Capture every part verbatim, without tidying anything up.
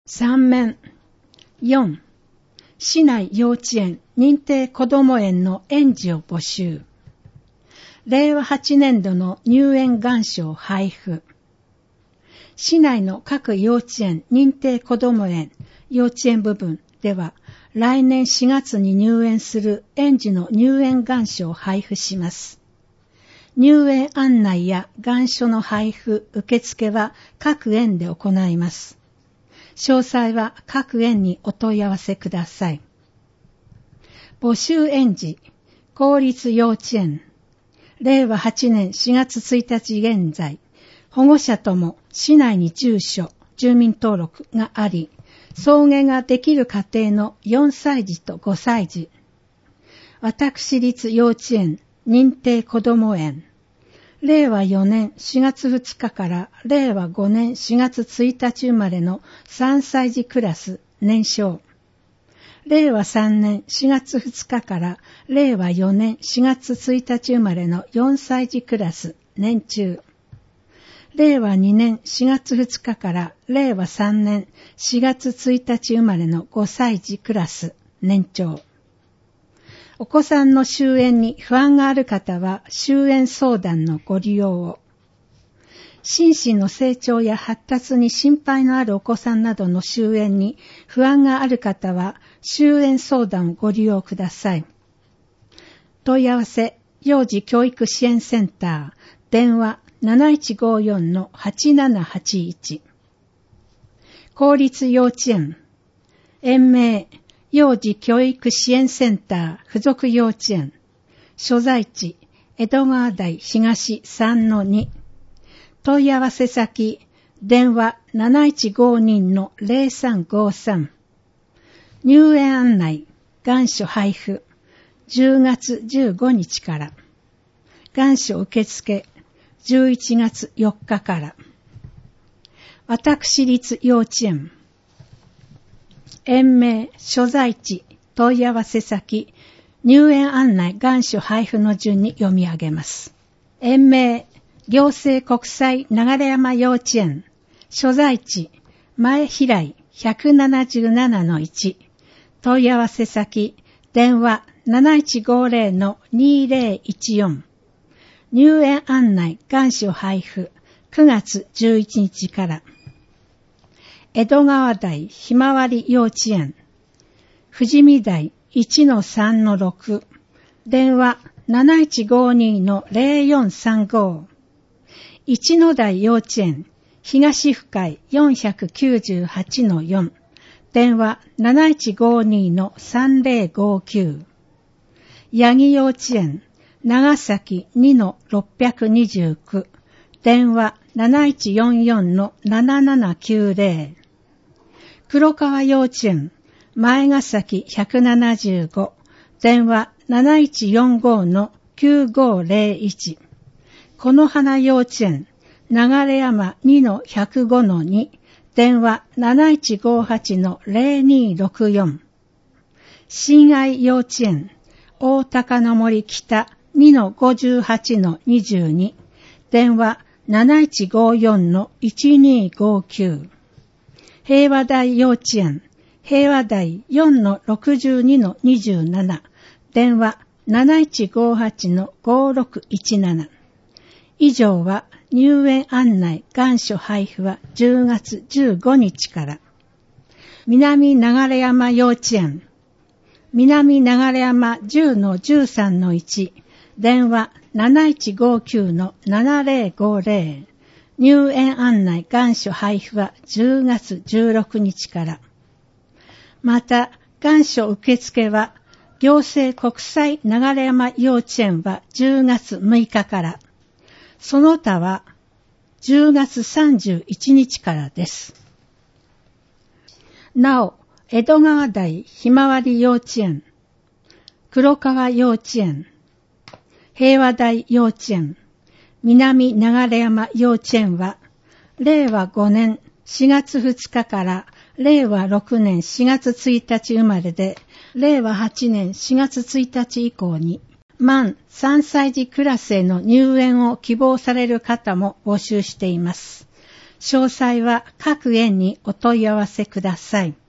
さん面。よん. 市内幼稚園認定こども園の園児を募集。れいわはちねんどの入園願書を配布。市内の各幼稚園認定こども園幼稚園部分では、来年しがつに入園する園児の入園願書を配布します。入園案内や願書の配布、受付は各園で行います。詳細は各園にお問い合わせください。募集園児、公立幼稚園、れいわはちねんしがつついたち現在、保護者とも市内に住所、住民登録があり、送迎ができる家庭のよんさい児とごさい児、私立幼稚園認定こども園、れいわよねんしがつふつかかられいわごねんしがつついたち生まれのさんさい児クラス年少、れいわさんねんしがつふつかかられいわよねんしがつついたち生まれのよんさい児クラス年中、れいわにねんしがつふつかかられいわさんねんしがつついたち生まれのごさい児クラス年長。お子さんの就園に不安がある方は就園相談のご利用を。心身の成長や発達に心配のあるお子さんなどの就園に不安がある方は就園相談をご利用ください。問い合わせ、幼児教育支援センター、電話 なないちごよんのはちななはちいち。公立幼稚園、園名、幼児教育支援センター附属幼稚園、所在地、江戸川台東 さんのに、問い合わせ先、電話 なないちごにのぜろさんごさん、入園案内、願書配布、じゅうがつじゅうごにちから、願書受付、じゅういちがつよっかから、私立幼稚園、園名、所在地、問い合わせ先、入園案内、願書配布の順に読み上げます。園名、行政国際流山幼稚園、所在地、前平井 ひゃくななじゅうななのいち、問い合わせ先、電話 なないちごぜろのにぜろいちよん、入園案内、願書配布、くがつじゅういちにちから、江戸川台ひまわり幼稚園、富士見台 いちのさんのろく、電話 なないちごにのぜろよんさんご、一の台幼稚園、東深井 よんきゅうはちのよん、電話 なないちごにのさんぜろごきゅう、八木幼稚園、長崎 にのろっにきゅう、電話 なないちよんよんのななななきゅうぜろ、黒川幼稚園、前ヶ崎ひゃくななじゅうご、電話 なないちよんごのきゅうごぜろいち、この花幼稚園、流山 にのひゃくごのに、電話 なないちごはちのぜろにろくよん、親愛幼稚園、大高の森北 にのごじゅうはちのにじゅうに、電話 なないちごよんのいちにごきゅう、平和台幼稚園、平和台 よんのろくじゅうにのにじゅうなな、電話 なないちごはちのごろくいちなな。以上は入園案内、願書配布はじゅうがつじゅうごにちから。南流山幼稚園、南流山 じゅうのじゅうさんのいち、電話 なないちごきゅうのななぜろごぜろ、入園案内、願書配布はじゅうがつじゅうろくにちから。また、願書受付は、行政国際流山幼稚園はじゅうがつむいかから、その他はじゅうがつさんじゅういちにちからです。なお、江戸川台ひまわり幼稚園、黒川幼稚園、平和台幼稚園、南流山幼稚園は、れいわごねんしがつふつかかられいわろくねんしがつついたち生まれで、れいわはちねんしがつついたち以降に、満さんさい児クラスへの入園を希望される方も募集しています。 詳細は各園にお問い合わせください。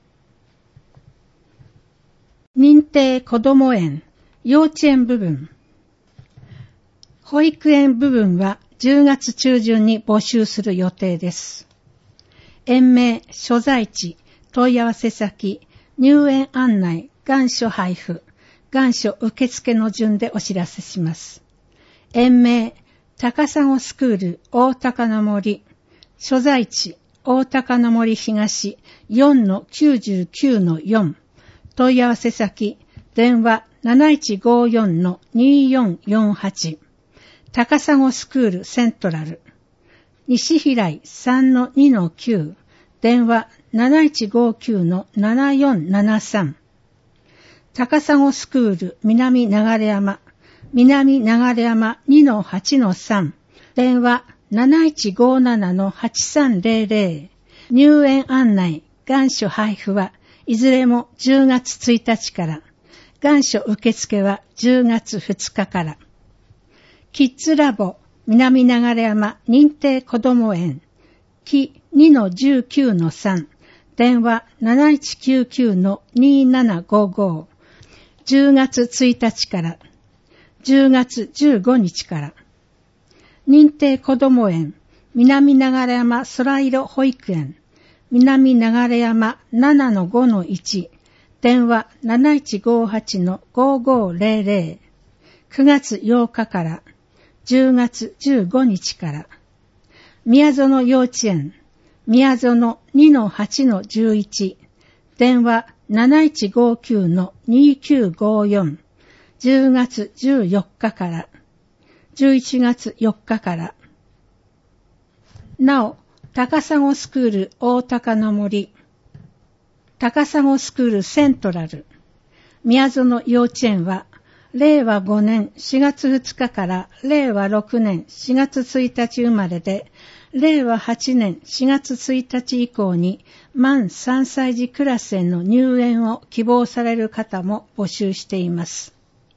認定こども園、幼稚園部分。保育園部分はじゅうがつ中旬に募集する予定です。園名、所在地、問い合わせ先、入園案内、願書配布、願書受付の順でお知らせします。園名、高砂スクール大高の森、所在地、大高の森東 よんのきゅうじゅうきゅうのよん、問い合わせ先、電話 なないちごよんのによんよんはち、高砂スクールセントラル、西平井 さんのにのきゅう、電話 なないちごきゅうのななよんななさん、高砂スクール南流山、南流山 にのはちのさん、電話 なないちごななのはちさんぜろぜろ、入園案内、願書配布はいずれもじゅうがつついたちから、願書受付はじゅうがつふつかから。キッズラボ南流山認定こども園、き にのじゅうきゅうのさん、電話 なないちきゅうきゅうのにななごご、じゅうがつついたちから、じゅうがつじゅうごにちから。認定こども園南流山空色保育園、南流山 ななのごのいち、電話 なないちごはちのごごぜろぜろ、くがつようかからじゅうがつじゅうごにちから。宮園幼稚園宮園 にのはちのじゅういち、電話 なないちごきゅうのにきゅうごよん、じゅうがつじゅうよっかからじゅういちがつよっかから。なお、高砂スクール大高の森、高砂スクールセントラル、宮園幼稚園は、れいわごねんしがつふつかかられいわろくねんしがつついたち生まれで、れいわはちねんしがつついたち以降に満さんさい児クラスへの入園を希望される方も募集しています。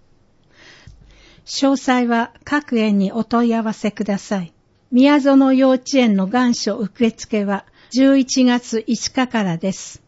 詳細は各園にお問い合わせください。宮園幼稚園の願書受付はじゅういちがついつかからです。